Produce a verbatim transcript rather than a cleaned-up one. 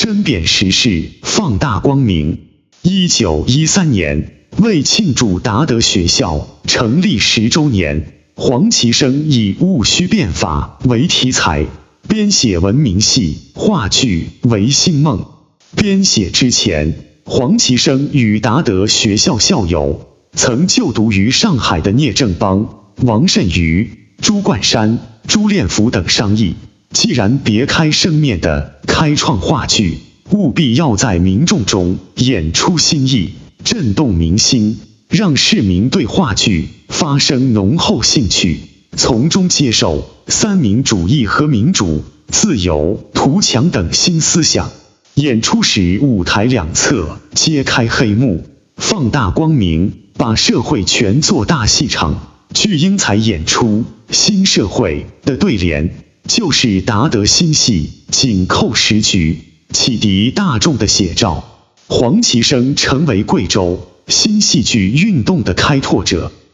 针砭时事，放大光明。一九一三年，为庆祝达德学校成立十周年，黄其生以戊戌变法为题材，编写文明系话剧《维新梦》。编写之前，黄其生与达德学校校友、曾就读于上海的聂正邦、王慎瑜、朱冠山、朱练福等商议，既然别开生面的开创话剧，务必要在民众中演出新意，震动民心，让市民对话剧发生浓厚兴趣，从中接受三民主义和民主、自由、图强等新思想。演出时舞台两侧揭开黑幕，放大光明，把社会全做大戏场。巨英才演出新社会的对联，就是达德新戏紧扣时局，启迪大众的写照。黄其生成为贵州新戏剧运动的开拓者。